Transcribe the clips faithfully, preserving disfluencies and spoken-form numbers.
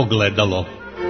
ogledalo.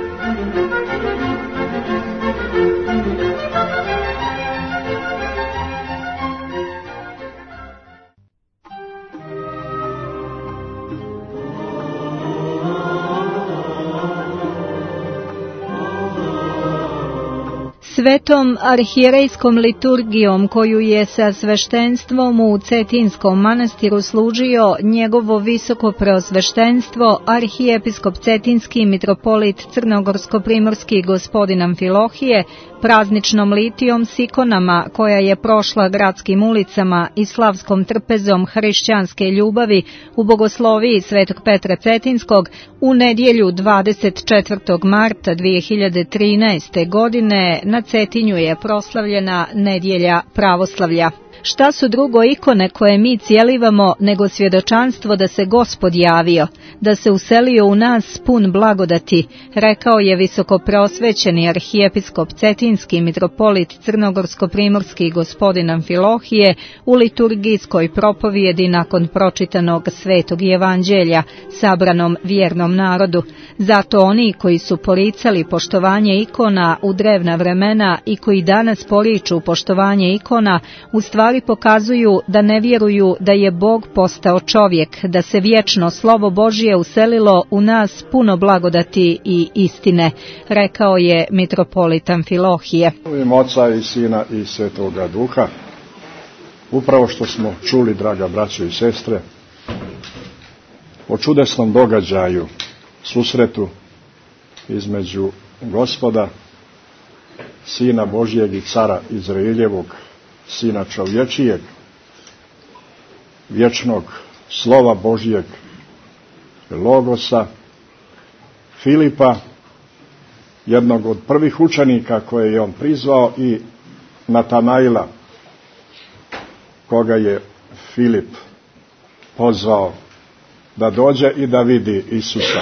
Svetom arhijerejskom liturgijom koju je sa sveštenstvom u Cetinskom manastiru služio njegovo visoko preosveštenstvo arhijepiskop Cetinski mitropolit Crnogorsko-primorski gospodin Amfilohije, prazničnom litijom s ikonama koja je prošla gradskim ulicama i slavskom trpezom hrišćanske ljubavi u bogosloviji Svetog Petra Cetinskog u nedjelju dvadeset četvrtog marta dvije hiljade trinaeste. godine na Cetinju je proslavljena nedjelja pravoslavlja. Šta su drugo ikone koje mi cijelivamo nego svjedočanstvo da se Gospod javio, da se uselio u nas pun blagodati, rekao je visoko preosvećeni arhijepiskop Cetinski mitropolit Crnogorsko-primorski gospodin Amfilohije u liturgijskoj propovjedi nakon pročitanog Svetog Evanđelja sabranom vjernom narodu. Zato oni koji su poricali poštovanje ikona u drevna vremena i koji danas poriču poštovanje ikona, u stvari pokazuju da ne vjeruju da je Bog postao čovjek, da se vječno slovo Božje uselilo u nas puno blagodati i istine, rekao je mitropolit Amfilohije. U ime Oca i Sina i Svetoga Duha, upravo što smo čuli, draga braćo i sestre, o čudesnom događaju, susretu između Gospoda, Sina Božjeg i Cara Izraeljevog, Sina čovječijeg, vječnog slova Božjeg, Logosa, Filipa, jednog od prvih učenika koje je on prizvao, i Natanaila, koga je Filip pozvao da dođe i da vidi Isusa.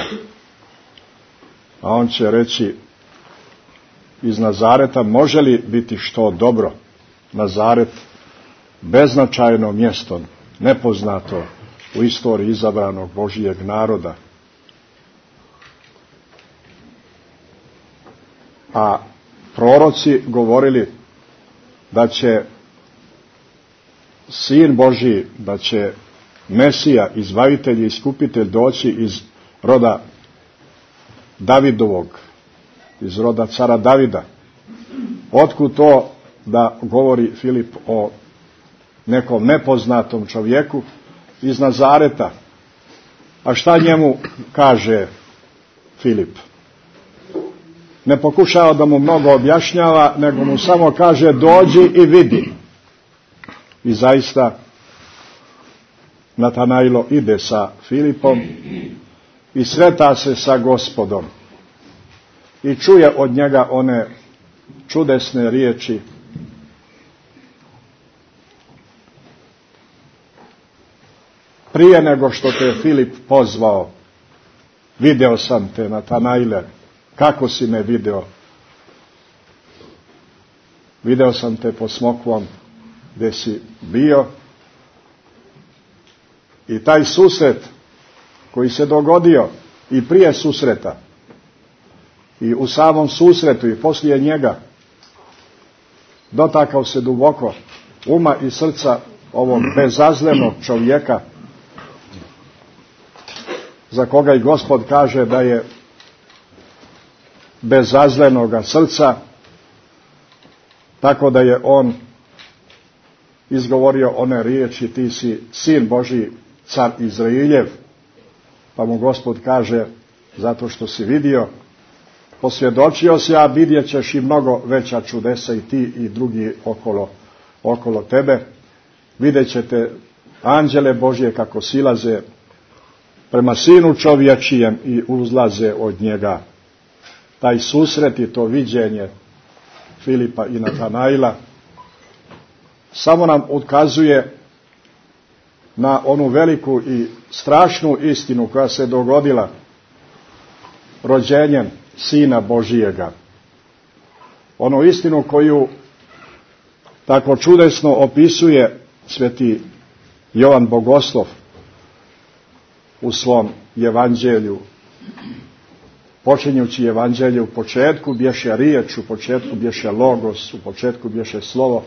A on će reći iz Nazareta može li biti što dobro? Nazaret, beznačajno mjesto, nepoznato u istoriji izabranog Božijeg naroda. A proroci govorili da će Sin Božji, da će Mesija, izbavitelj i iskupitelj doći iz roda Davidovog, iz roda cara Davida. Otkud to da govori Filip o nekom nepoznatom čovjeku iz Nazareta? A šta njemu kaže Filip? Ne pokušava da mu mnogo objašnjava, nego mu samo kaže dođi i vidi. I zaista Natanailo ide sa Filipom i sreta se sa Gospodom i čuje od njega one čudesne riječi: prije nego što te Filip pozvao, video sam te, Natanaile. Kako si me video? Video sam te po smokvom gdje si bio. I taj susret koji se dogodio i prije susreta i u samom susretu i poslije njega dotakao se duboko uma i srca ovog bezazlenog čovjeka, za koga i Gospod kaže da je bezazlenoga srca, tako da je on izgovorio one riječi: ti si Sin Božji, Car Izraeljev. Pa mu Gospod kaže: zato što si vidio, posvjedočio si, a vidjet ćeš i mnogo veća čudesa i ti i drugi okolo, okolo tebe. Vidjet ćete anđele Božje kako silaze prema Sinu čovječijem i uzlaze od njega. Taj susret i to viđenje Filipa i Natanaila samo nam ukazuje na onu veliku i strašnu istinu koja se dogodila rođenjem Sina Božijega. Onu istinu koju tako čudesno opisuje sveti Jovan Bogoslov u svom evanđelju počinjući evanđelje, u početku bješe riječ, u početku bješe logos, u početku bješe slovo.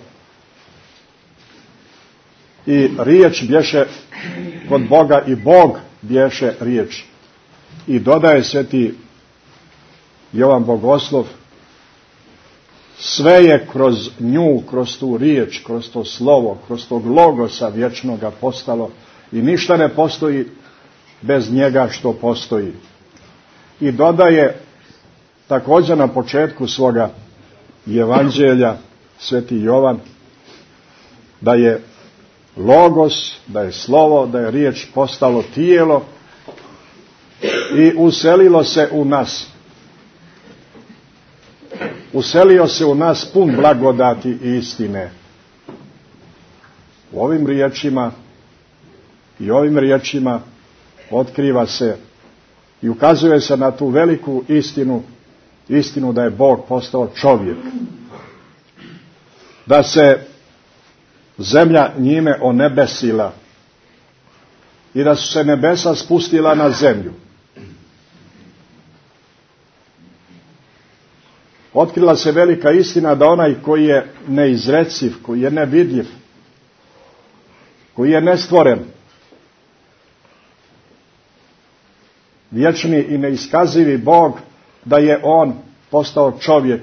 I riječ bješe kod Boga i Bog bješe riječ. I dodaje sveti Jovan Bogoslov, sve je kroz nju, kroz tu riječ, kroz to slovo, kroz tog logosa vječnoga postalo i ništa ne postoji bez njega što postoji. I dodaje također na početku svoga evanđelja sveti Jovan da je logos, da je slovo, da je riječ postalo tijelo i uselilo se u nas. Uselio se u nas pun blagodati i istine. U ovim riječima i ovim riječima otkriva se i ukazuje se na tu veliku istinu, istinu da je Bog postao čovjek. Da se zemlja njime onebesila i da su se nebesa spustila na zemlju. Otkrila se velika istina da onaj koji je neizreciv, koji je nevidljiv, koji je nestvoren, vječni i neiskazivi Bog, da je on postao čovjek.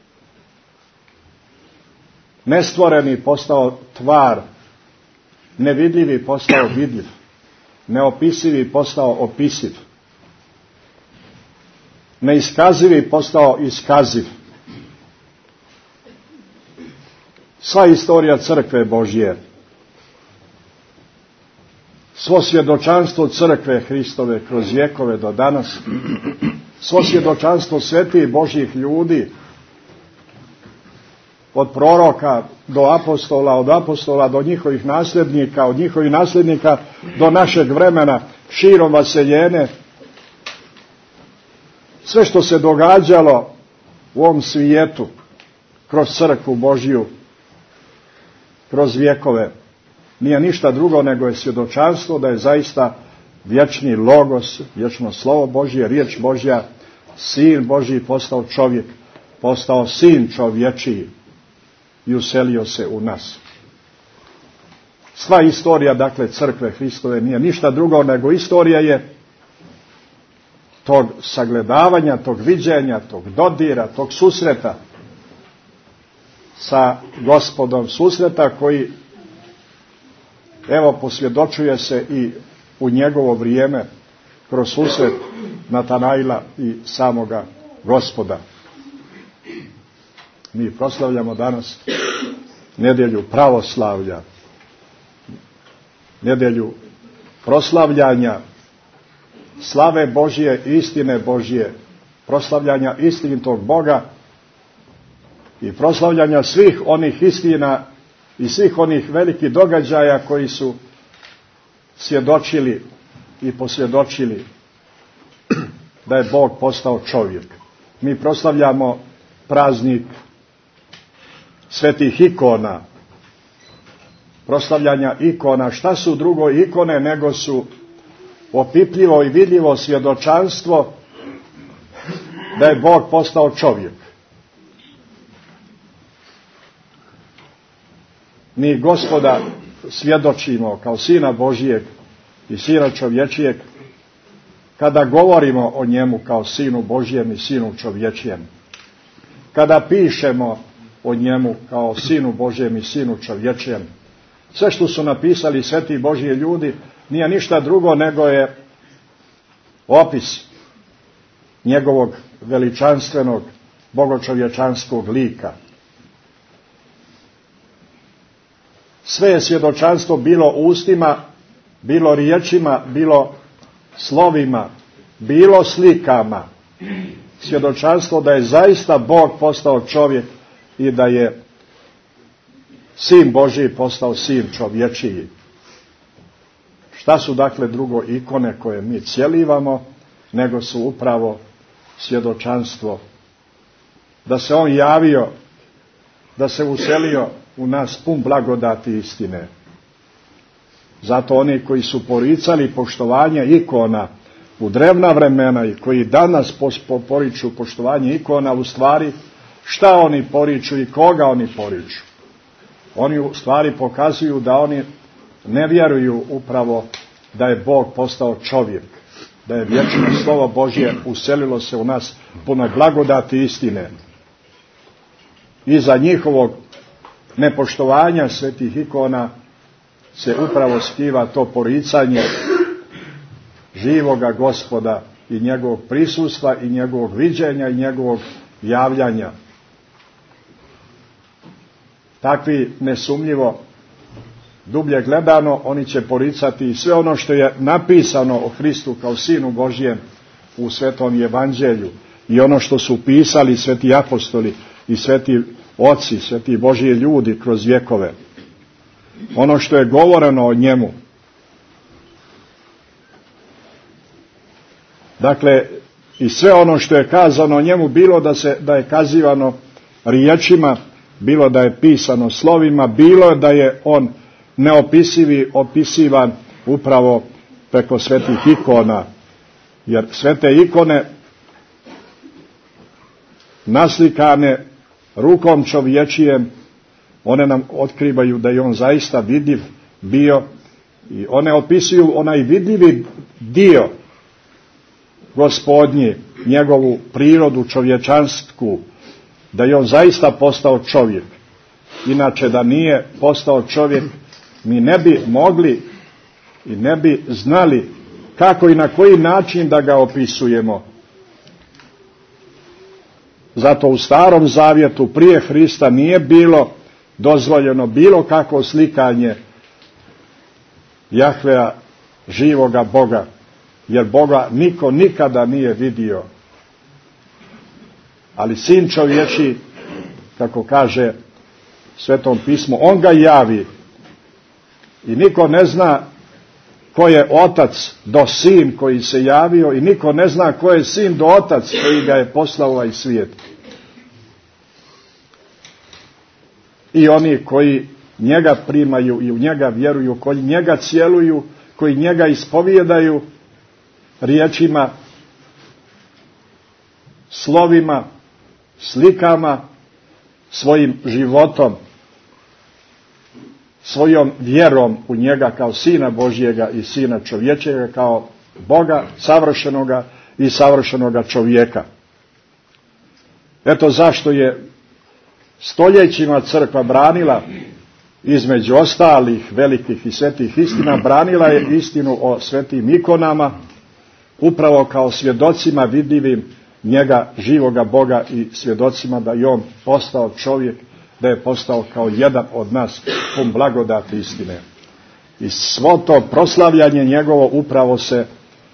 Nestvoreni postao tvar, nevidljivi postao vidljiv, neopisivi postao opisiv, neiskazivi postao iskaziv. Sva istorija crkve Božje, svo svjedočanstvo crkve Hristove kroz vjekove do danas, svo svjedočanstvo svetih Božjih ljudi, od proroka do apostola, od apostola do njihovih nasljednika, od njihovih nasljednika do našeg vremena, širom vaseljene, sve što se događalo u ovom svijetu kroz crkvu Božju, kroz vjekove, nije ništa drugo nego je svjedočanstvo da je zaista vječni logos, vječno slovo Božje, riječ Božja, sin Božji postao čovjek, postao sin čovječiji i uselio se u nas. Sva istorija, dakle, crkve Hristove nije ništa drugo nego istorija je tog sagledavanja, tog viđenja, tog dodira, tog susreta sa Gospodom, susreta koji, evo, posvjedočuje se i u njegovo vrijeme kroz susret Natanaila i samoga Gospoda. Mi proslavljamo danas nedjelju pravoslavlja, nedjelju proslavljanja slave Božje, istine Božje, proslavljanja istinitog Boga i proslavljanja svih onih istina i svih onih velikih događaja koji su svjedočili i posvjedočili da je Bog postao čovjek. Mi proslavljamo praznik svetih ikona, proslavljanja ikona. Šta su drugo ikone nego su opipljivo i vidljivo svjedočanstvo da je Bog postao čovjek. Mi Gospoda svjedočimo kao Sina Božijeg i Sina čovječijeg kada govorimo o njemu kao Sinu Božijem i Sinu čovječijem. Kada pišemo o njemu kao Sinu Božijem i Sinu čovječijem. Sve što su napisali sveti Božji ljudi nije ništa drugo nego je opis njegovog veličanstvenog bogočovječanskog lika. Sve je svjedočanstvo bilo ustima, bilo riječima, bilo slovima, bilo slikama. Svjedočanstvo da je zaista Bog postao čovjek i da je Sin Božji postao sin čovječiji. Šta su dakle drugo ikone koje mi cjelivamo, nego su upravo svjedočanstvo da se on javio, da se uselio u nas pun blagodati istine. Zato oni koji su poricali poštovanje ikona, u drevna vremena i koji danas poriču poštovanje ikona, u stvari šta oni poriču i koga oni poriču? Oni u stvari pokazuju da oni ne vjeruju upravo da je Bog postao čovjek, da je vječno slovo Božje uselilo se u nas puno blagodati istine. Iza njihovog nepoštovanja svetih ikona se upravo skriva to poricanje živoga Gospoda i njegovog prisustva i njegovog viđenja i njegovog javljanja. Takvi nesumnjivo dublje gledano oni će poricati i sve ono što je napisano o Hristu kao Sinu Božjem u Svetom Evanđelju i ono što su pisali sveti apostoli i sveti oci, sveti Božji ljudi kroz vjekove. Ono što je govoreno o njemu. Dakle, i sve ono što je kazano o njemu, bilo da, se, da je kazivano riječima, bilo da je pisano slovima, bilo da je on neopisivi opisivan upravo preko svetih ikona. Jer svete ikone naslikane rukom čovječijem, one nam otkrivaju da je on zaista vidljiv bio i one opisuju onaj vidljivi dio Gospodnji, njegovu prirodu čovječansku, da je on zaista postao čovjek. Inače da nije postao čovjek, mi ne bi mogli i ne bi znali kako i na koji način da ga opisujemo. Zato u Starom Zavjetu prije Hrista nije bilo dozvoljeno bilo kakvo slikanje Jahvea, živoga Boga, jer Boga niko nikada nije vidio. Ali Sin čovječi, kako kaže Svetom pismu, on ga javi i niko ne zna ko je otac do sin koji se javio i niko ne zna ko je sin do otac koji ga je poslao u ovaj svijet. I oni koji njega primaju i u njega vjeruju, koji njega cjeluju, koji njega ispovijedaju riječima, slovima, slikama, svojim životom, svojom vjerom u njega kao Sina Božjega i Sina čovječega, kao Boga savršenoga i savršenoga čovjeka. Eto zašto je stoljećima crkva branila, između ostalih velikih i svetih istina, branila je istinu o svetim ikonama, upravo kao svjedocima vidljivim njega, živoga Boga, i svjedocima da je on postao čovjek, da je postao kao jedan od nas, pun blagodati istine. I svo to proslavljanje njegovo upravo se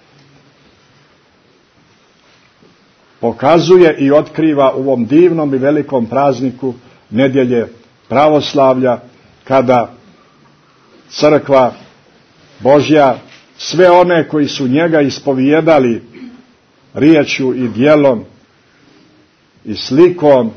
pokazuje i otkriva u ovom divnom i velikom prazniku nedjelje pravoslavlja, kada crkva Božja, sve one koji su njega ispovijedali riječju i djelom i slikom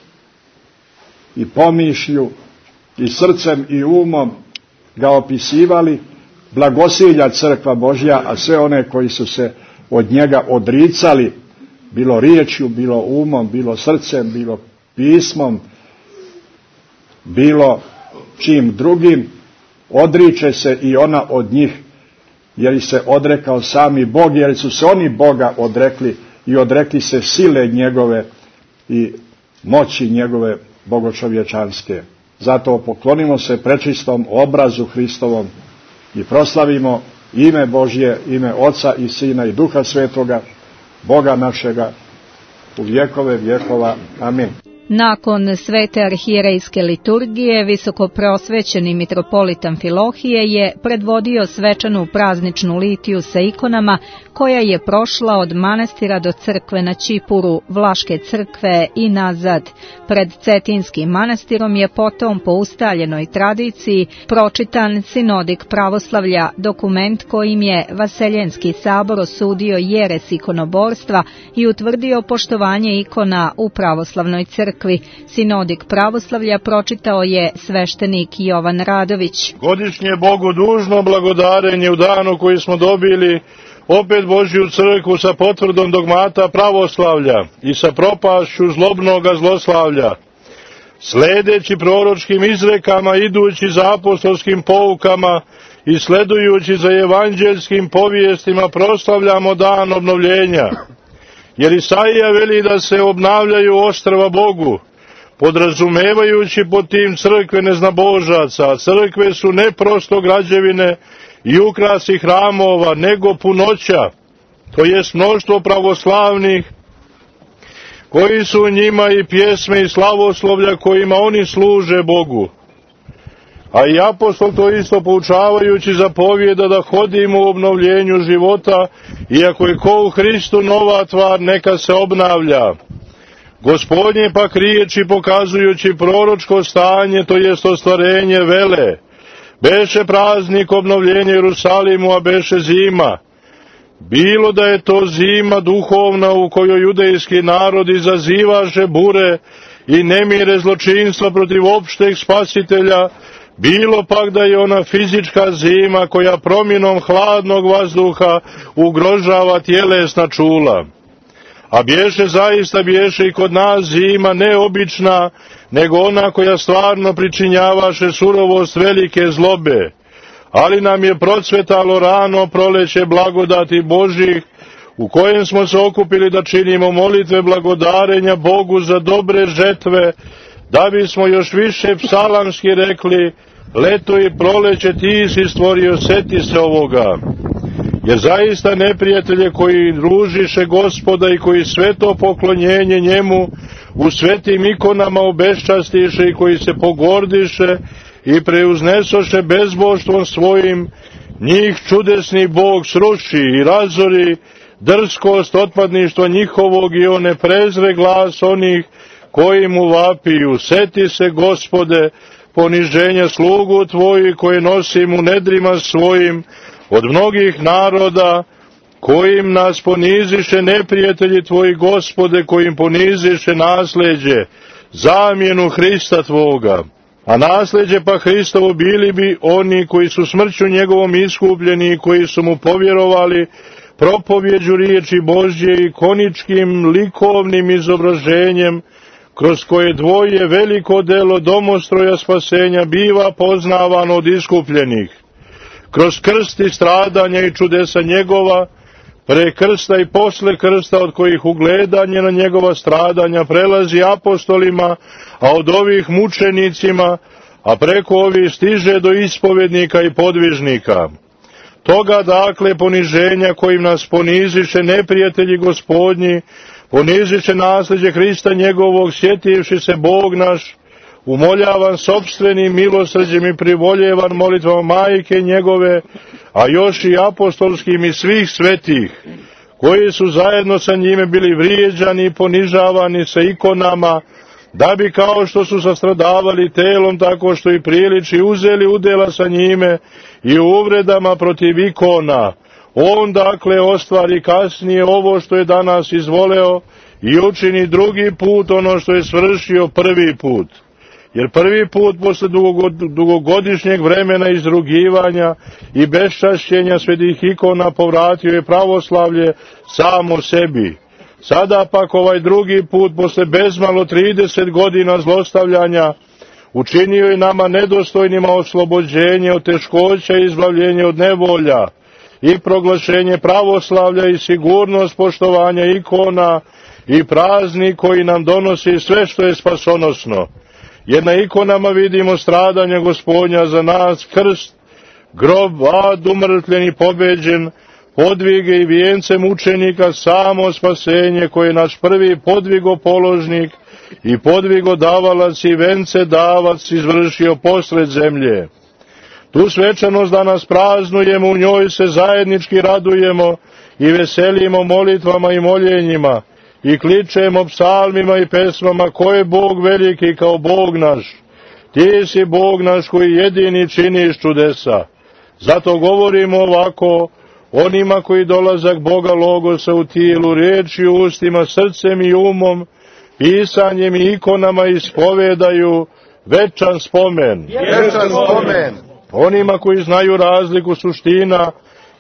i pomišlju i srcem i umom ga opisivali, blagosilja crkva Božja, a sve one koji su se od njega odricali, bilo riječju, bilo umom, bilo srcem, bilo pismom, bilo čim drugim, odriče se i ona od njih, jer se odrekao sami Bog, jer su se oni Boga odrekli i odrekli se sile njegove i moći njegove bogočovječanske. Zato poklonimo se prečistom obrazu Hristovom i proslavimo ime Božje, ime Oca i Sina i Duha Svetoga, Boga našega, u vjekove vjekova. Amin. Nakon svete arhijerejske liturgije, visokoprosvećeni mitropolit Amfilohije je predvodio svečanu prazničnu litiju sa ikonama koja je prošla od manastira do crkve na Ćipuru, Vlaške crkve i nazad. Pred Cetinskim manastirom je potom po ustaljenoj tradiciji pročitan sinodik pravoslavlja, dokument kojim je Vaseljenski sabor osudio jeres ikonoborstva i utvrdio poštovanje ikona u pravoslavnoj crkvi. Sinodik pravoslavlja pročitao je sveštenik Jovan Radović. Godišnje Bogu dužno blagodarenje u danu koji smo dobili opet Božju crkvu sa potvrdom dogmata pravoslavlja i sa propašću zlobnoga zloslavlja, sledeći proročkim izrekama, idući za apostolskim poukama i sledujući za evanđelskim povijestima, proslavljamo dan obnovljenja. Jer Isaija veli da se obnavljaju ostrva Bogu, podrazumevajući pod tim crkve neznabožaca. Crkve su ne prosto građevine i ukrasi hramova, nego punoća, to jest mnoštvo pravoslavnih, koji su u njima i pjesme i slavoslovlja kojima oni služe Bogu. A i apostol to isto poučavajući zapovijeda da hodimo u obnovljenju života, iako je ko u Hristu nova tvar, neka se obnavlja. Gospodnje pak riječi pokazujući proročko stanje, to jest ostvarenje, vele: beše praznik obnovljenja Jerusalimu, a beše zima. Bilo da je to zima duhovna u kojoj judejski narod izazivaše bure i nemire zločinstva protiv opšteg spasitelja, bilo pak da je ona fizička zima koja promjenom hladnog vazduha ugrožava tjelesna čula. A bješe zaista bješe i kod nas zima neobična, nego ona koja stvarno pričinjavaše surovost velike zlobe. Ali nam je procvetalo rano proleće blagodati Božih, u kojem smo se okupili da činimo molitve blagodarenja Bogu za dobre žetve, da bismo još više psalamski rekli: leto i proleće ti si stvorio, seti se ovoga. Jer zaista neprijatelje koji družiše Gospoda i koji sveto poklonjenje njemu u svetim ikonama obeščastiše i koji se pogordiše i preuznesoše bezboštvom svojim, njih čudesni Bog sruši i razori drskost otpadništva njihovog i one prezre glas onih koji mu vapiju: seti se, Gospode, poniženja slugu tvoji koje nosim u nedrima svojim od mnogih naroda, kojim nas poniziše neprijatelji tvoji, Gospode, kojim poniziše nasleđe, zamjenu Hrista tvoga. A nasleđe pa Hristovo bili bi oni koji su smrću njegovom iskupljeni i koji su mu povjerovali propovjeđu riječi Božje i koničkim likovnim izobraženjem, kroz koje dvoje veliko delo domostroja spasenja biva poznavano od iskupljenih. Kroz krst i stradanja i čudesa njegova, pre krsta i posle krsta, od kojih ugledanje na njegova stradanja prelazi apostolima, a od ovih mučenicima, a preko ovih stiže do ispovednika i podvižnika. Toga dakle poniženja kojim nas poniziše neprijatelji Gospodnji, poniziše nasleđe Hrista njegovog, sjetivši se Bog naš, umoljavan sopstvenim milosrđem i privoljevan molitvama majke njegove, a još i apostolskim i svih svetih, koji su zajedno sa njime bili vrijeđani i ponižavani sa ikonama, da bi kao što su sastradavali telom, tako što i priliči, uzeli udjela sa njime i u uvredama protiv ikona. On dakle ostvari kasnije ovo što je danas izvoleo i učini drugi put ono što je svršio prvi put. Jer prvi put posle dugogodišnjeg vremena izrugivanja i beščašćenja svetih ikona povratio je pravoslavlje samo sebi. Sada pak ovaj drugi put posle bezmalo trideset godina zlostavljanja učinio je nama nedostojnima oslobođenje od teškoća i izbavljenje od nevolja i proglašenje pravoslavlja i sigurnost poštovanja ikona i praznik koji nam donosi sve što je spasonosno. Jer na ikonama vidimo stradanja Gospodnja za nas, krst, grob, ad, umrtljen i pobeđen, podvige i vijence mučenika, samo spasenje koje je naš prvi podvigopoložnik i podvigodavalac i vence davac izvršio posred zemlje. Tu svečanost danas praznujemo, u njoj se zajednički radujemo i veselimo molitvama i moljenjima i kličemo psalmima i pesmama: ko je Bog veliki kao Bog naš? Ti si Bog naš koji jedini činiš čudesa. Zato govorimo ovako onima koji dolazak Boga Logosa u tijelu, riječi u ustima, srcem i umom, pisanjem i ikonama ispovedaju večan spomen. Večan spomen. Onima koji znaju razliku suština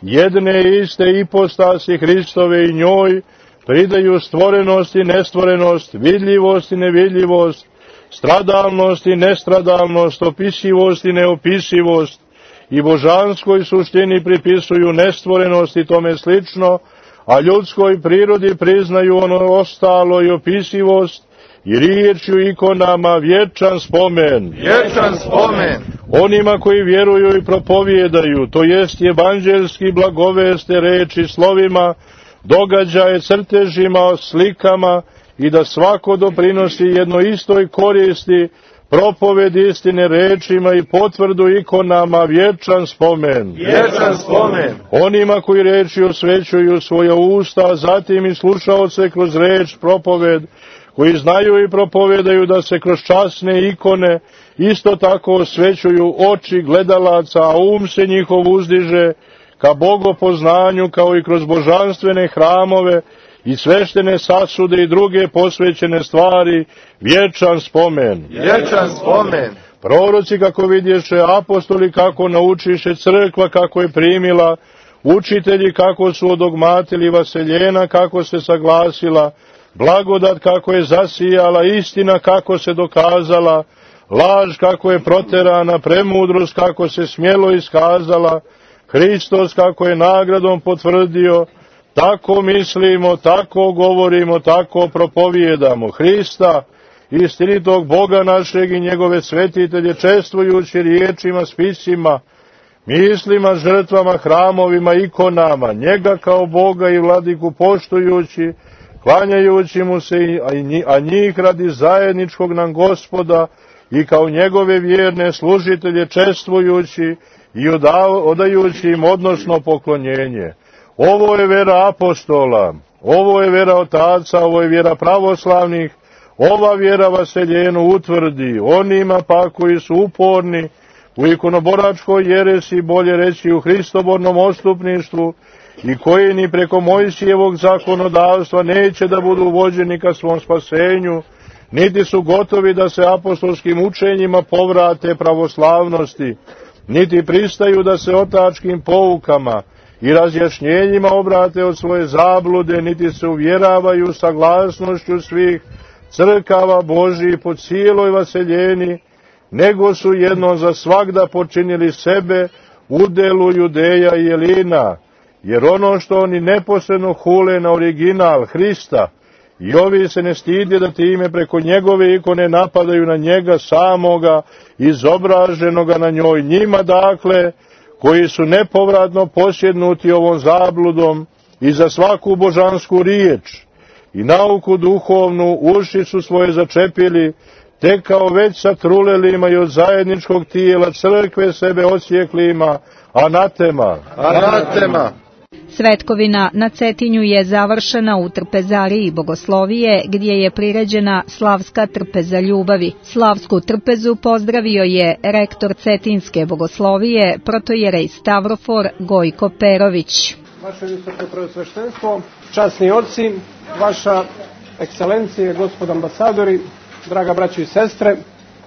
jedne iste ipostasi Hristove i njoj pridaju stvorenost i nestvorenost, vidljivost i nevidljivost, stradalnost i nestradalnost, opisivost i neopisivost, i božanskoj suštini pripisuju nestvorenost i tome slično, a ljudskoj prirodi priznaju ono ostalo i opisivost, i riječju ikonama vječan spomen. Vječan spomen. Onima koji vjeruju i propovijedaju, to jest evanđelski blagoveste reči slovima, događaje crtežima, slikama, i da svako doprinosi jedno istoj koristi, propoved istine rečima i potvrdu ikonama vječan spomen. Vječan spomen. Onima koji reči osvećuju svoja usta, a zatim i slušaoce kroz reč propoved, koji znaju i propovedaju da se kroz časne ikone isto tako osvećuju oči gledalaca, a um se njihov uzdiže ka bogopoznanju, kao i kroz božanstvene hramove i sveštene sasude i druge posvećene stvari, vječan spomen. Vječan spomen. Proroci kako vidješe, apostoli kako naučiše, crkva kako je primila, učitelji kako su odogmatili, vaseljena kako se saglasila, blagodat kako je zasijala, istina kako se dokazala, laž kako je proterana, premudrost kako se smjelo iskazala, Hristos kako je nagradom potvrdio, tako mislimo, tako govorimo, tako propovijedamo Hrista, istinitog Boga našeg i njegove svetitelje, čestvujući riječima, spisima, mislima, žrtvama, hramovima, ikonama, njega kao Boga i vladiku poštujući, klanjajući mu se, a njih radi zajedničkog nam Gospoda i kao njegove vjerne služitelje čestvujući i odajući im odnosno poklonjenje. Ovo je vera apostola, ovo je vera otaca, ovo je vjera pravoslavnih, ova vjera vaseljenu utvrdi onima pa koji su uporni u ikonoboračkoj jeresi, bolje reći u hristobornom odstupništvu, i koji ni preko Mojsijevog zakonodavstva neće da budu vođeni ka svom spasenju, niti su gotovi da se apostolskim učenjima povrate pravoslavnosti, niti pristaju da se otačkim poukama i razjašnjenjima obrate od svoje zablude, niti se uvjeravaju saglasnošću svih crkava Božih po cijeloj vaseljeni, nego su jednom za svagda počinili sebe udelu Judeja i Jelina, jer ono što oni neposredno hule na original Hrista, i ovi se ne stidje da time preko njegove ikone napadaju na njega samoga, izobraženoga na njoj, njima dakle, koji su nepovratno posjednuti ovom zabludom i za svaku božansku riječ i nauku duhovnu uši su svoje začepili, te kao već sa trulelima i od zajedničkog tijela crkve sebe osjeklima, anatema. Anatema. Svetkovina na Cetinju je završena u trpezariji bogoslovije, gdje je priređena slavska trpeza ljubavi. Slavsku trpezu pozdravio je rektor Cetinske bogoslovije, protojerej Stavrofor Gojko Perović. Vaše visoko preosveštenstvo, časni oci, vaša ekscelencije, gospod ambasadori, draga braćo i sestre.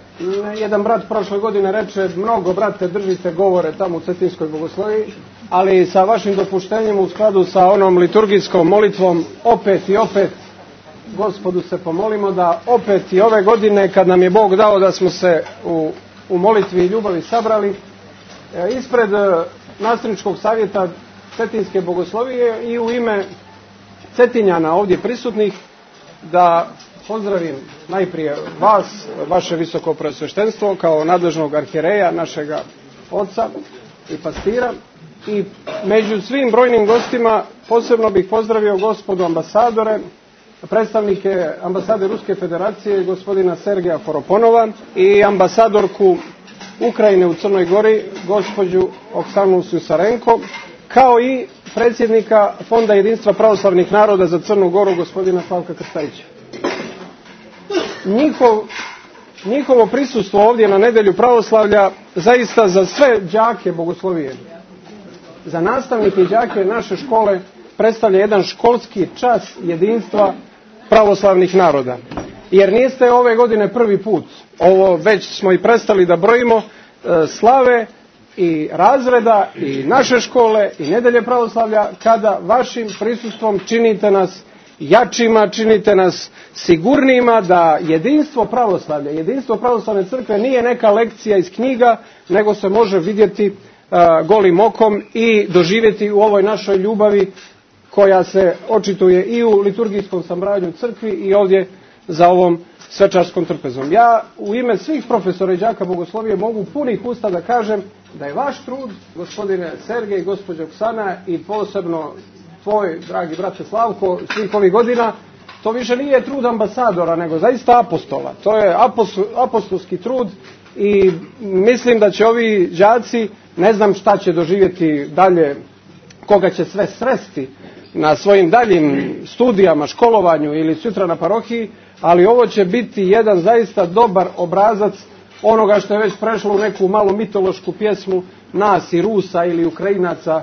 Jedan brat prošle godine reče, mnogo brate držite govore tamo u Cetinskoj bogosloviji, ali sa vašim dopuštenjem u skladu sa onom liturgijskom molitvom opet i opet Gospodu se pomolimo da opet i ove godine, kad nam je Bog dao da smo se u, u molitvi i ljubavi sabrali, ispred nastavničkog savjeta Cetinske bogoslovije i u ime Cetinjana ovdje prisutnih, da pozdravim najprije vas, vaše visoko preosveštenstvo, kao nadležnog arhijereja, našega oca i pastira, i među svim brojnim gostima posebno bih pozdravio gospodu ambasadore, predstavnike ambasade Ruske federacije, gospodina Sergeja Foroponova, i ambasadorku Ukrajine u Crnoj Gori, gospođu Oksanu Susarenko, kao i predsjednika Fonda jedinstva pravoslavnih naroda za Crnu Goru, gospodina Slavka Krstajića. Njihov, njihovo prisustvo ovdje na Nedelju pravoslavlja zaista za sve đake bogoslovije, za nastavnike i đake naše škole predstavlja jedan školski čas jedinstva pravoslavnih naroda. Jer niste ove godine prvi put, ovo već smo i prestali da brojimo, slave i razreda i naše škole i nedelje pravoslavlja, kada vašim prisustvom činite nas jačima, činite nas sigurnijima da jedinstvo pravoslavlja, jedinstvo pravoslavne crkve nije neka lekcija iz knjiga, nego se može vidjeti uh, golim okom i doživjeti u ovoj našoj ljubavi koja se očituje i u liturgijskom sabranju crkvi i ovdje za ovom svečarskom trpezom. Ja u ime svih profesora i đaka bogoslovije mogu punih usta da kažem da je vaš trud, gospodine Sergej, gospođo Oksana i posebno tvoj, dragi brate Slavko, svih ovih godina, to više nije trud ambasadora, nego zaista apostola. To je apostolski trud i mislim da će ovi đaci, ne znam šta će doživjeti dalje, koga će sve sresti na svojim daljim studijama, školovanju ili sutra na parohiji, ali ovo će biti jedan zaista dobar obrazac onoga što je već prešlo u neku malu mitološku pjesmu nas i Rusa ili Ukrajinaca,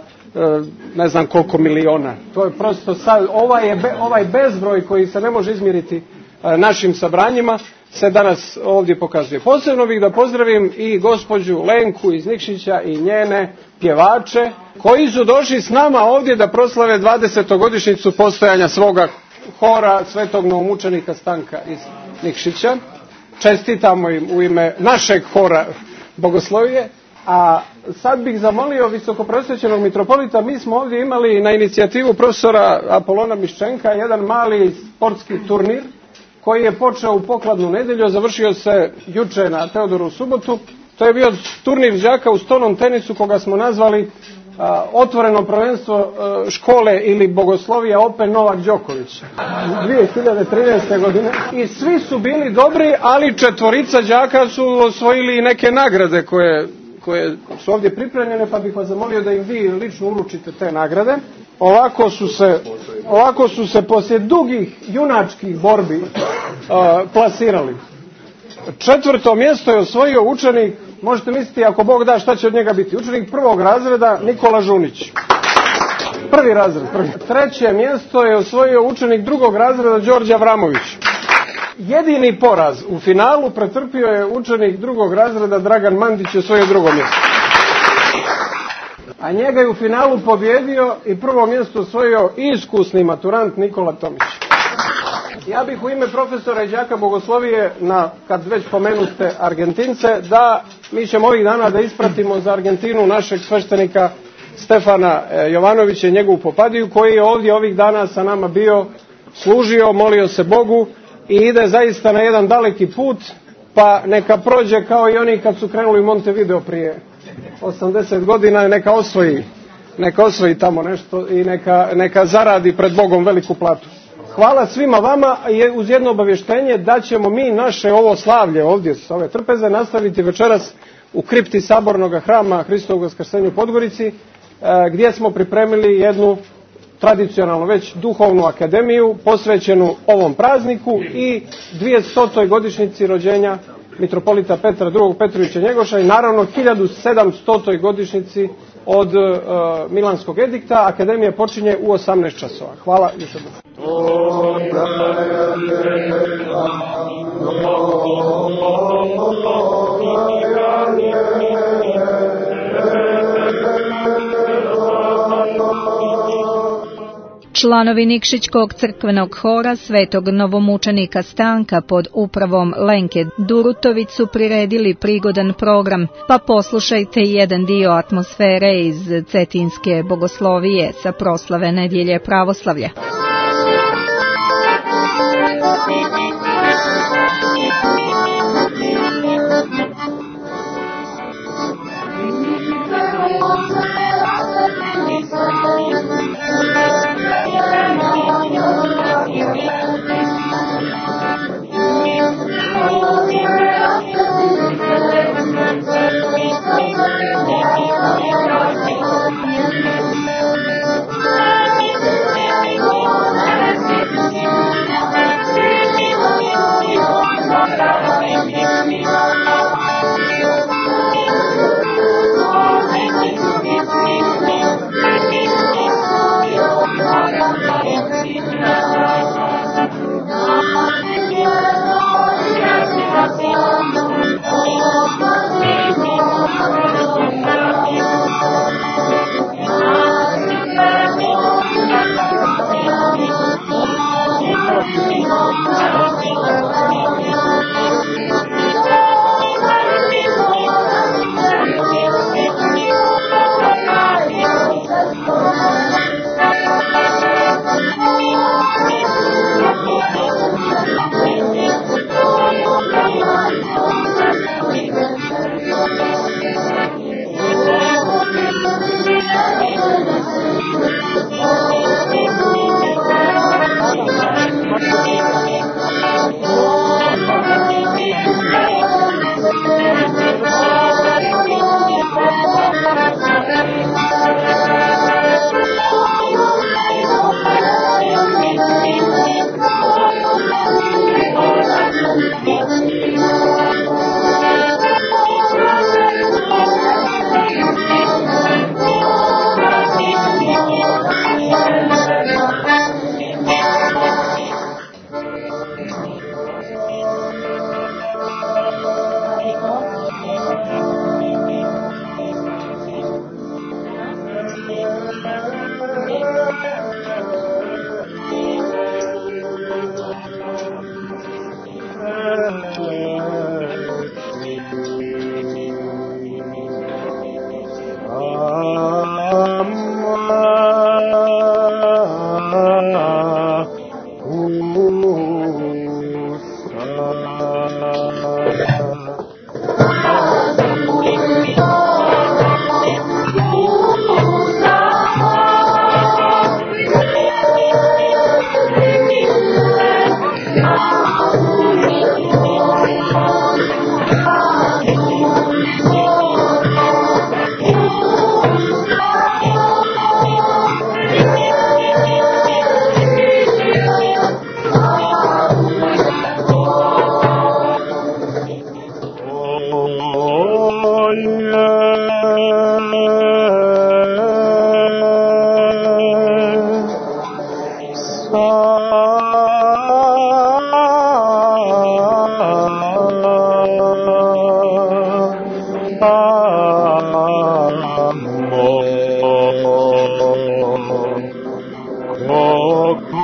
ne znam koliko miliona. To je prosto sad, ovaj, je, ovaj bezbroj koji se ne može izmjeriti našim sabranjima se danas ovdje pokazuje. Posebno bih da pozdravim i gospođu Lenku iz Nikšića i njene pjevače koji su došli s nama ovdje da proslave dvadesetogodišnjicu postojanja svoga hora Svetog novomučenika Stanka iz Nikšića. Čestitamo im u ime našeg hora bogoslovije. A sad bih zamolio visokoprosvećenog mitropolita, mi smo ovdje imali na inicijativu profesora Apolona Miščenka jedan mali sportski turnir koji je počeo u pokladnu nedjelju, završio se juče na Teodoru u subotu. To je bio turnir đaka u stolnom tenisu koga smo nazvali a, otvoreno prvenstvo a, škole ili bogoslovija Open Novak Đoković dvije hiljade trinaeste. godine i svi su bili dobri, ali četvorica đaka su osvojili neke nagrade koje koje su ovdje pripremljene, pa bih vas zamolio da im vi lično uručite te nagrade. Ovako su se, ovako su se poslije dugih junačkih borbi uh, plasirali. Četvrto mjesto je osvojio učenik, možete misliti ako Bog da šta će od njega biti, učenik prvog razreda Nikola Žunić. Prvi razred. Prvi. Treće mjesto je osvojio učenik drugog razreda Đorđe Avramović. Jedini poraz u finalu pretrpio je učenik drugog razreda Dragan Mandić, je osvojio drugo mjesto. A njega je u finalu pobjedio i prvo mjesto osvojio iskusni maturant Nikola Tomić. Ja bih u ime profesora i đaka bogoslovije, na, kad već pomenuste Argentince, da mi ćemo ovih dana da ispratimo za Argentinu našeg sveštenika Stefana Jovanovića i njegovu popadiju, koji je ovdje ovih dana sa nama bio, služio, molio se Bogu i ide zaista na jedan daleki put, pa neka prođe kao i oni kad su krenuli u Montevideo prije osamdeset godina, neka osvoji, neka osvoji tamo nešto i neka, neka zaradi pred Bogom veliku platu. Hvala svima vama i uz jedno obavještenje da ćemo mi naše ovo slavlje ovdje s ove trpeze nastaviti večeras u kripti Sabornog hrama Hristovog Vaskrsenja u Podgorici, gdje smo pripremili jednu tradicionalno već duhovnu akademiju posvećenu ovom prazniku i dvestotoj godišnjici rođenja mitropolita Petra drugog Petrovića Njegoša i naravno hiljadu sedamstotoj godišnjici od uh, Milanskog edikta. Akademija počinje u osamnaest časova. Hvala još jednom. Članovi Nikšićkog crkvenog hora Svetog novomučenika Stanka pod upravom Lenke Durutović su priredili prigodan program, pa poslušajte jedan dio atmosfere iz cetinske bogoslovije sa proslave nedjelje pravoslavlja. Thank you.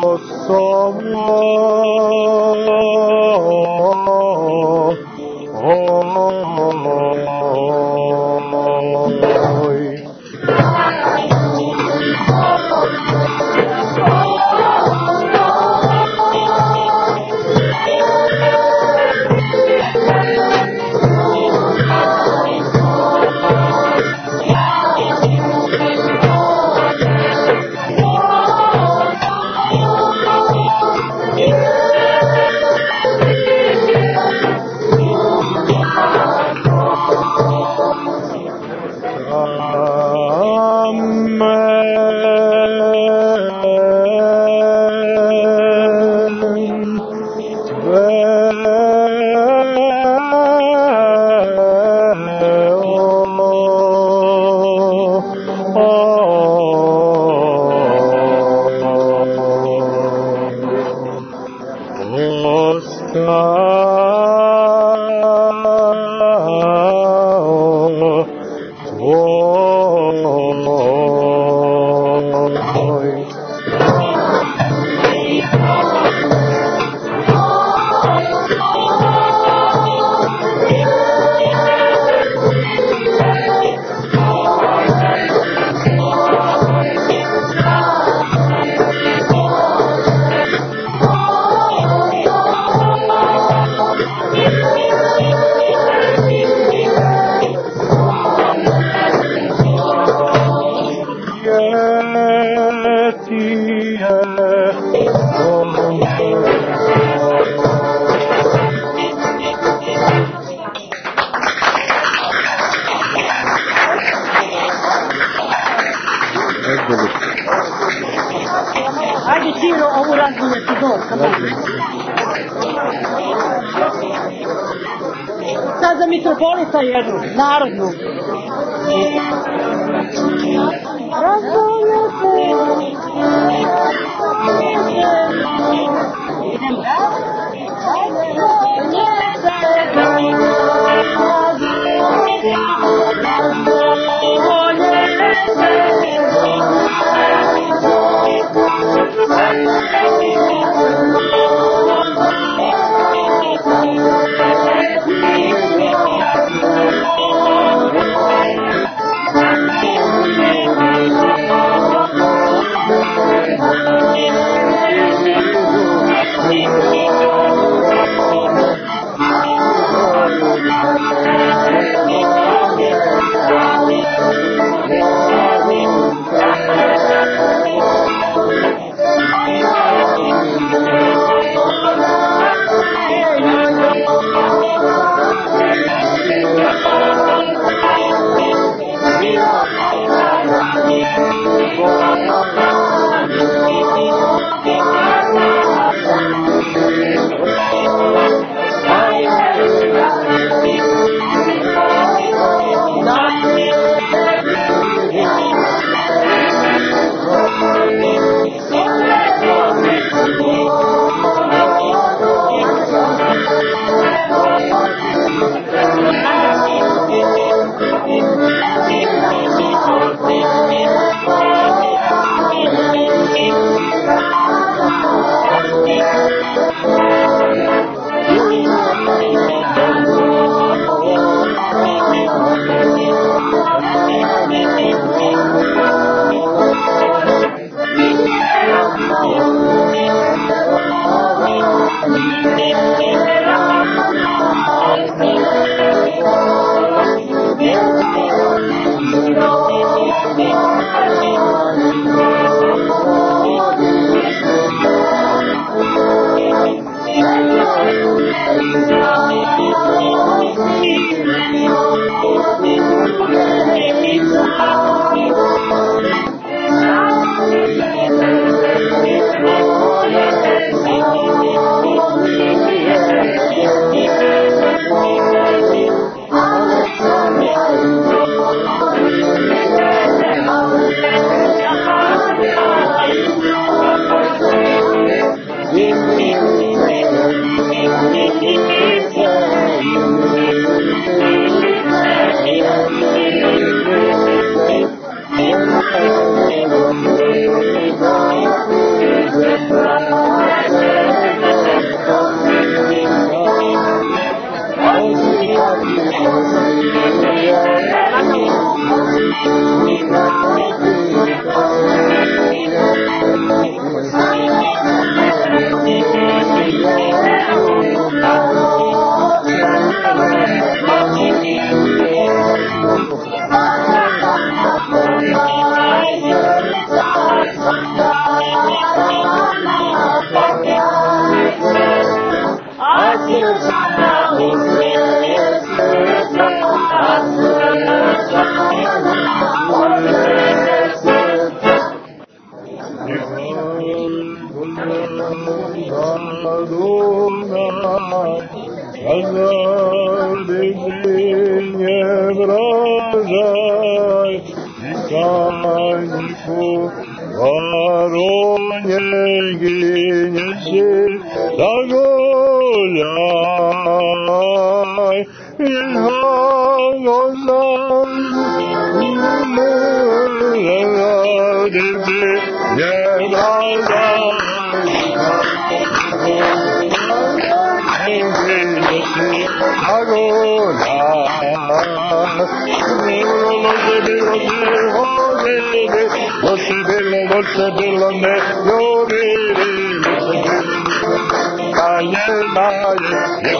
Ajde Ciro, ovu razbunjati dor, kamo. Sad za mitropolita jednu, narodnu. Razbunjate. Idem da? Dunaj, Kazali zinje vražaj, I tajniku varonje ginje si zagoljaj, Jeho znam, Divdi je vražaj, Loše bilo, loše bilo, ne jurili, a njena je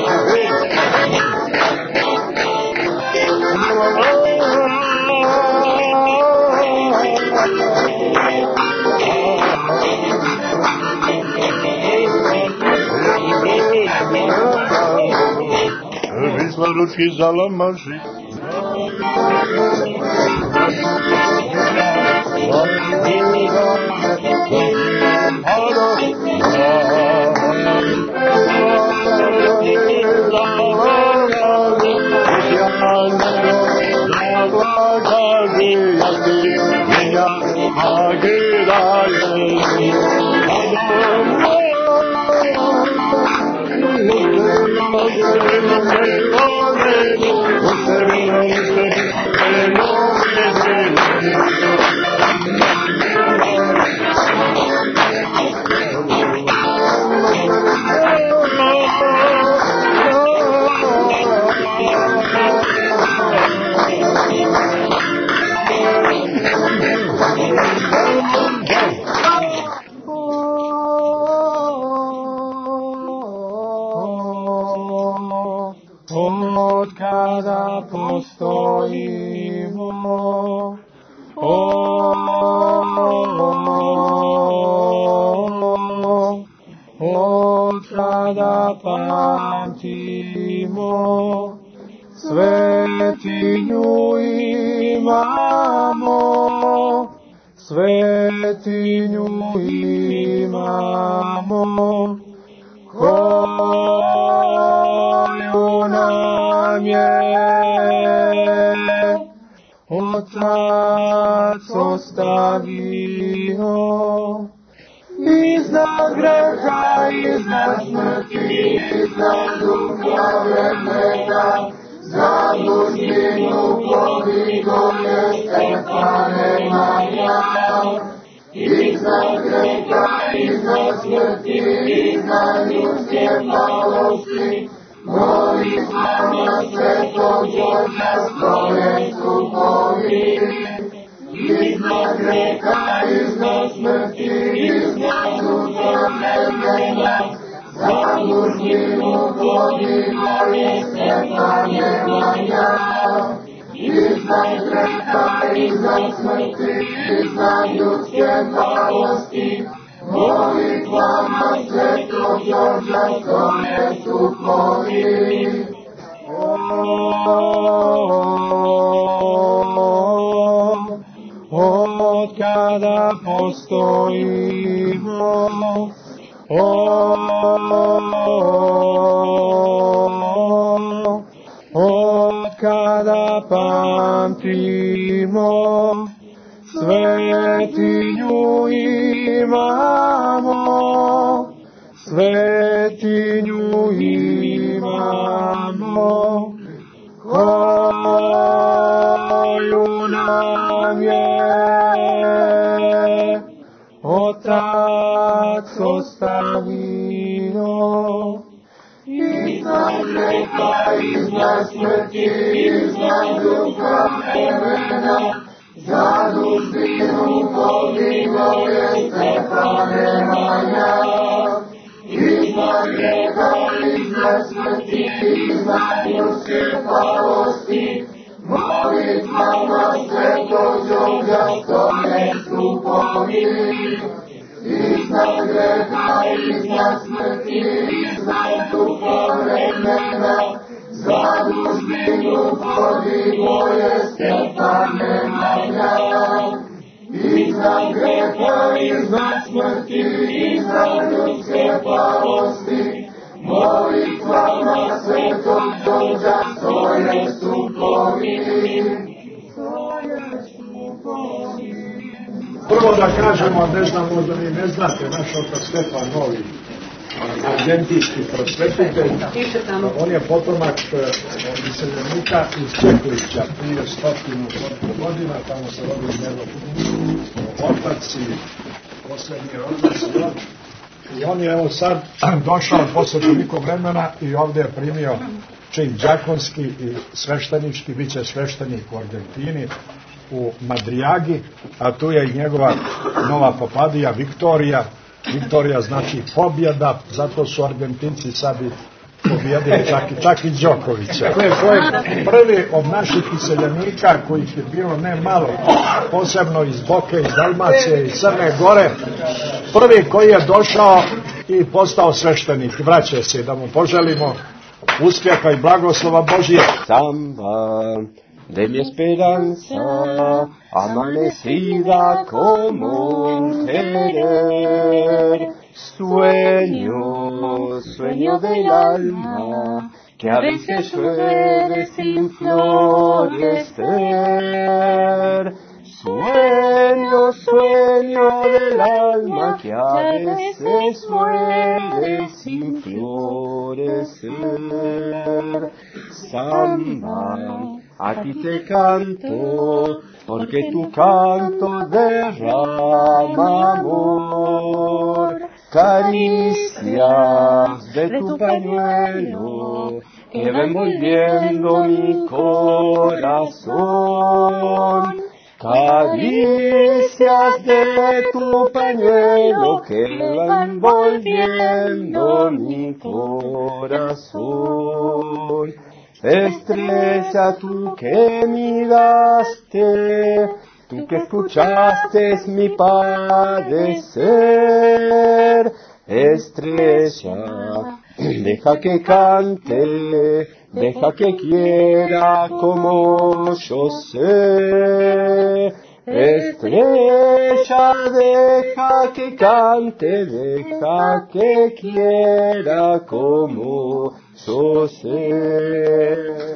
Visla ručki zalamaši. Od kada postojimo, od kada pamtimo, svetinju imamo, svetinju imamo, koju nam je Otac ostavio. Iznad greha, iznad smrti, iznad duha vremena, za dužinu podigo je Stefane Manja. Iznad greha, iznad smrti, iznad ljudske palosti, molitvama Svetog Đorđa stoje stupovi. Iznad greha, iznad smrti, iznad duha vremena, za dužinu podigo je Stefane Manja. Iznad greha, iznad smrti, iznad ljudske palosti, molitvama Svetog Đorđa stoje stupovi. Od kada postojimo, od kada pamtimo, svetinju imamo, svetinju imamo, koju nam je Otac ostavio. Iznad greha, iznad smrti, iznad duha vremena, za dužinu podigo je Stefane Manja. Iznad greha, iznad smrti, iznad ljudske palosti, molitvama Svetog Đorđa stoje stupovi. Iznad greha, iznad smrti, iznad duha vremena, za dužinu podigo je Stefane Manja. Iznad znak greha i znak smrti i znak ljudske palosti, molitvama svetog Boga svoje stupovi. Prvo da kažemo, ne znam, možda ni ne znate, naš otac Stefan Novi, argentijski prosvetitelj, on je potomak iseljenika iz Čeklića prije stotinu godina, tamo se rodio njegov otac i posljednji otac. I on je evo sad došao posle toliko vremena i ovdje je primio čin đakonski i sveštenički, bit će sveštenik u Argentini, u Madrijagi, a tu je i njegova nova popadija Viktorija. Viktorija znači pobjeda, zato su Argentinci sad i pobjedili čak i, čak i Đokovića. To je prvi od naših iseljenika, kojih je bilo ne malo, posebno iz Boke, iz Dalmacije, iz Crne Gore, prvi koji je došao i postao sveštenik. Vraća se da mu poželimo uspjeha i blagoslova Božije. Samba de mi esperanza, amanecida como un querer, sueño, sueño del alma, que a veces llueve sin florecer. Sueño, sueño del alma, que a veces llueve sin florecer. Samba, a ti te canto, porque tu canto derrama amor. Caricias de tu pañuelo que va envolviendo mi corazón. Caricias de tu pañuelo que va envolviendo mi corazón. Estrella, tú que miraste, tú que escuchaste mi padecer. Estrella, deja que cante, deja que quiera como yo sé. Estrella, deja que cante, deja que quiera como yo sé.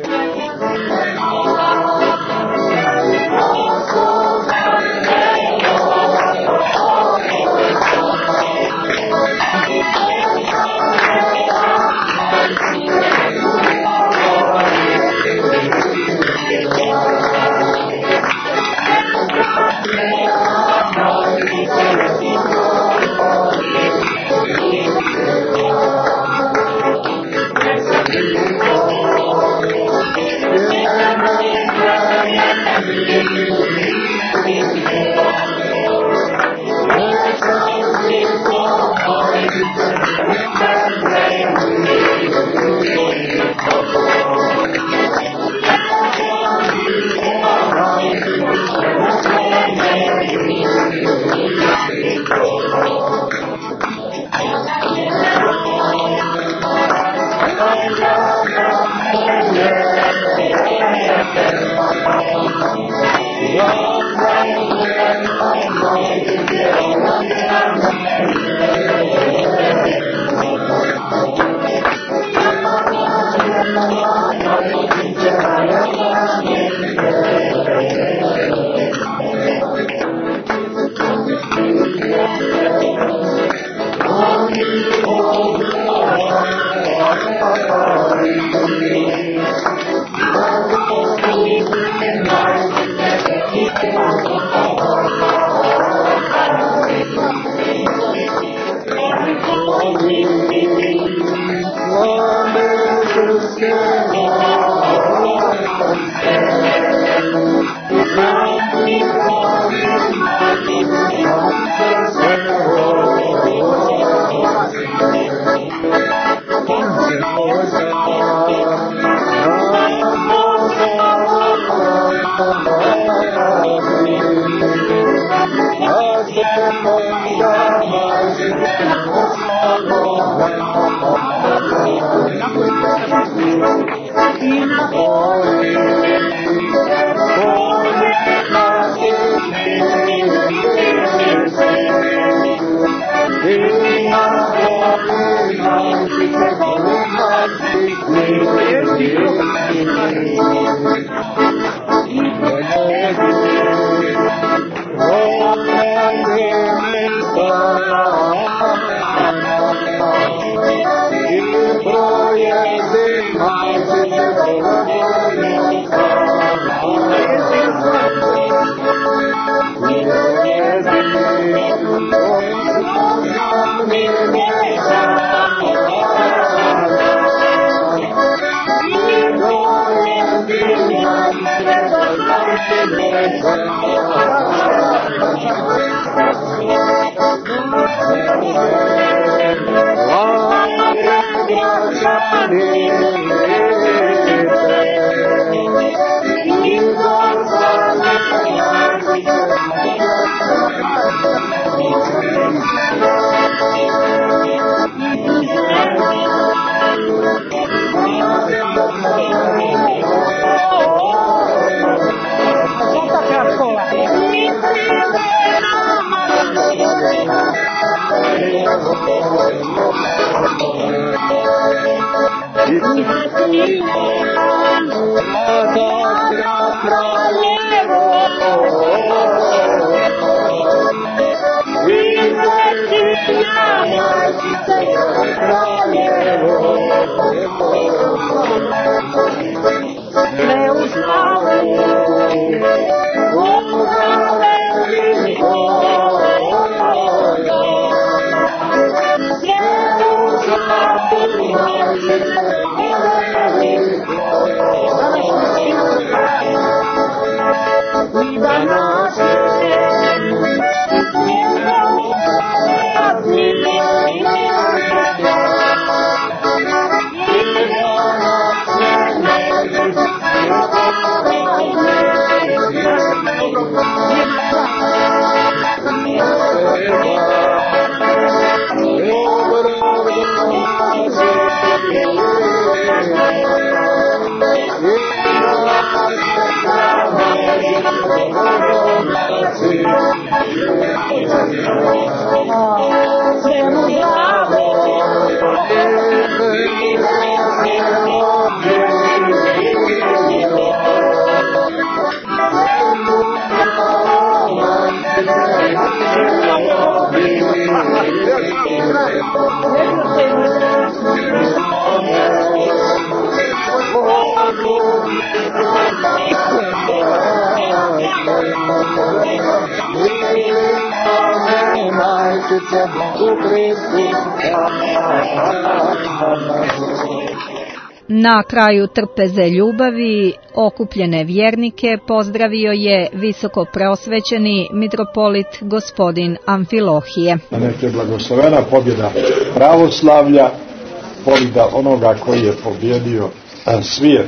Na kraju trpeze ljubavi okupljene vjernike pozdravio je visoko preosvećeni mitropolit gospodin Amfilohije. Nek je blagoslovena pobjeda pravoslavlja, pobjeda onoga koji je pobjedio svijet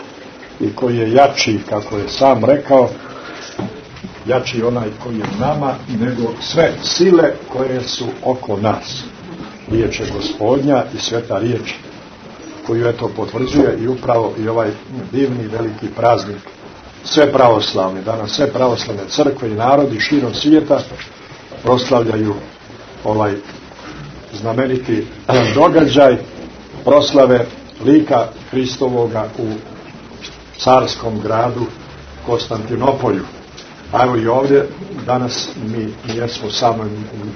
i koji je jači, kako je sam rekao, jači onaj koji je nama nego sve sile koje su oko nas. Riječ je Gospodnja i sveta riječ koju eto potvrđuje i upravo i ovaj divni veliki praznik. Sve pravoslavne, danas sve pravoslavne crkve i narodi širom svijeta proslavljaju ovaj znameniti događaj proslave lika Hristovoga u carskom gradu Konstantinopolju. A evo i ovdje danas mi, mi jesmo samo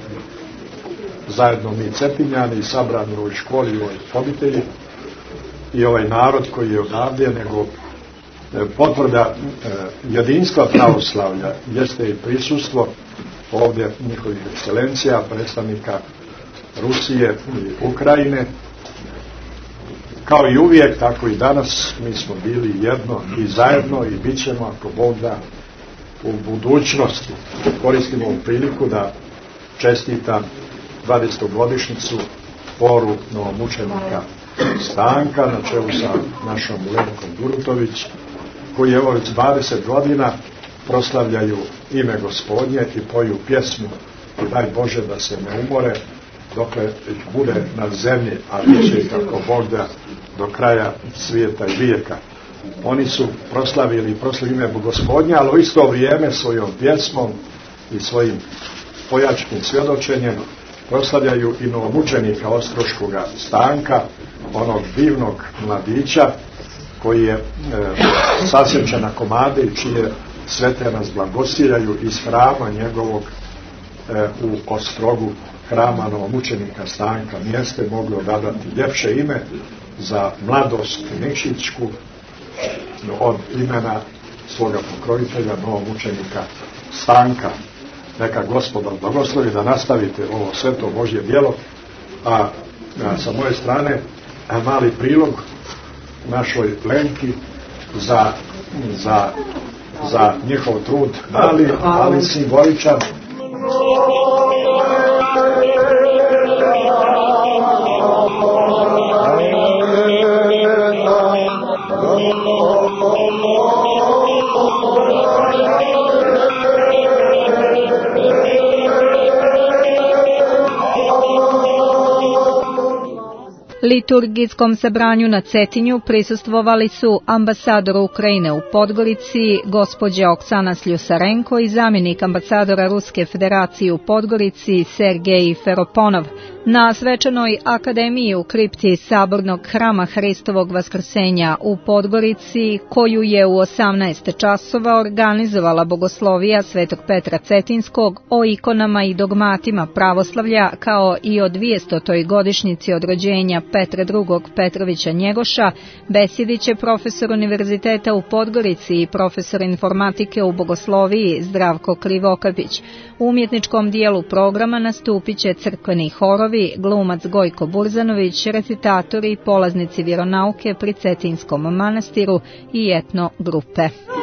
zajedno mi Cetinjani sabrani u ovoj školi, u ovoj obitelji i ovaj narod koji je odavdje, nego potvrda jedinstva pravoslavlja jeste i prisustvo ovdje njihovih ekscelencija, predstavnika Rusije i Ukrajine. Kao i uvijek, tako i danas, mi smo bili jedno i zajedno i bit ćemo, ako Bog da, u budućnosti. Koristim ovu priliku da čestitam dvadesetogodišnjicu poru novomučenika Stanka na čelu sa našom Lenkom Durutović, koji evo već dvadeset godina proslavljaju ime Gospodnje i poju pjesmu i daj Bože da se ne umore dokle ih bude na zemlji, a bit će kako Bog da do kraja svijeta i vijeka. Oni su proslavili i proslavili ime Gospodnja, ali u isto vrijeme svojom pjesmom i svojim pojačkim svjedočenjem proslavljaju i novomučenika Ostroškoga Stanka, onog divnog mladića koji je e, sasječen na komade i čije svete nas blagosiljaju iz hrama njegovog e, u Ostrogu, hrama novomučenika Stanka. Mjeste moglo dadati ljepše ime za mladost Nikšićku od imena svoga pokrovitelja novomučenika Stanka. Neka Gospod blagoslovi da nastavite ovo sveto Božje djelo, a, a sa moje strane a mali prilog našoj Lenki za, za, za njihov trud, mali, ali simboličan. Liturgijskom sabranju na Cetinju prisustvovali su ambasador Ukrajine u Podgorici, gospođa Oksana Sljusarenko i zamjenik ambasadora Ruske federacije u Podgorici Sergej Feroponov. Na svečanoj akademiji u kripti Sabornog hrama Hristovog Vaskrsenja u Podgorici, koju je u osamnaest časova organizovala bogoslovija Svetog Petra Cetinskog o ikonama i dogmatima pravoslavlja, kao i o dvijestotoj godišnjici od rođenja Petra drugog Petrovića Njegoša, besjedit će profesor Univerziteta u Podgorici i profesor informatike u bogosloviji Zdravko Krivokapić. U umjetničkom dijelu programa nastupit će crkveni horovi, glumac Gojko Burzanović, recitatori i polaznici vjeronauke pri Cetinskom manastiru i etno grupe.